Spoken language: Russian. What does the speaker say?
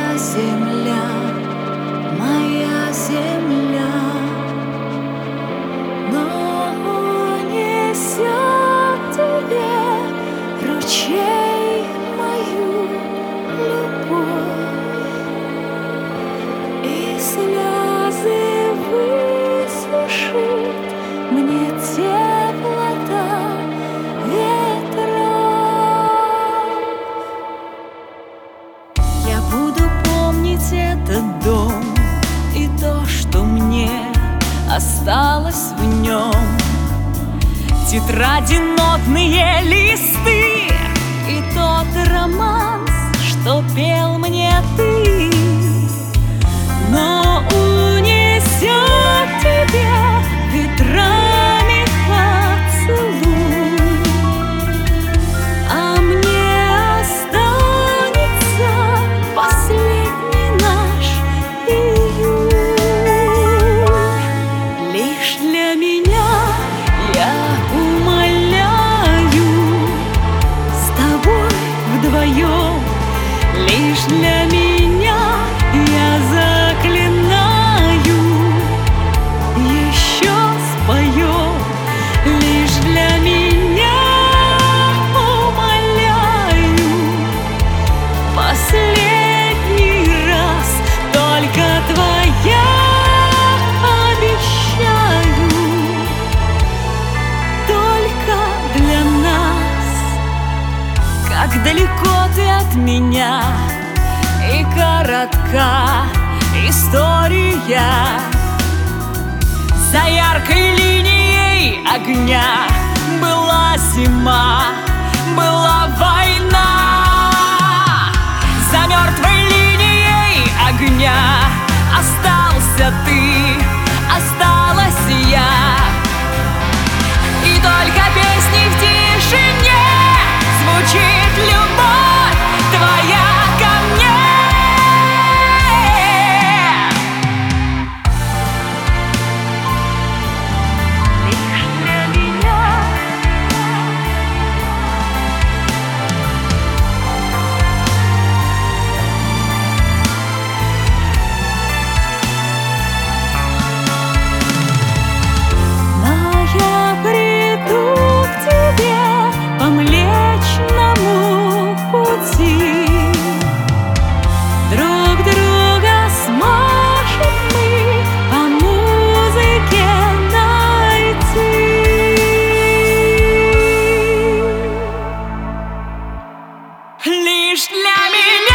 земля, моя земля, но унесет тебе ручей мою любовь, и слезы высушит мне теплота ветров. Я буду помнить этот дом и то, что мне осталось в нем. Тетради, нотные листы и тот романс, что пел мне ты. Но унесет тебя ветрами поцелуй, а мне останется последний наш июль. Лишь для меня, я умоляю, с тобой вдвоем. Лишь для меня я заклинаю, еще споем. Лишь для меня умоляю, последний раз, только твоя обещаю, только для нас. Как далеко ты от меня, и коротка история. За яркой линией огня была зима, была война. За мертвой линией огня остался ты, осталась я. И только песни в тишине звучит любовь твоя ко мне. Лишь для меня. Но я приду к тебе по Млечному пути. Друг друга сможем мы по музыке найти. Лишь для меня.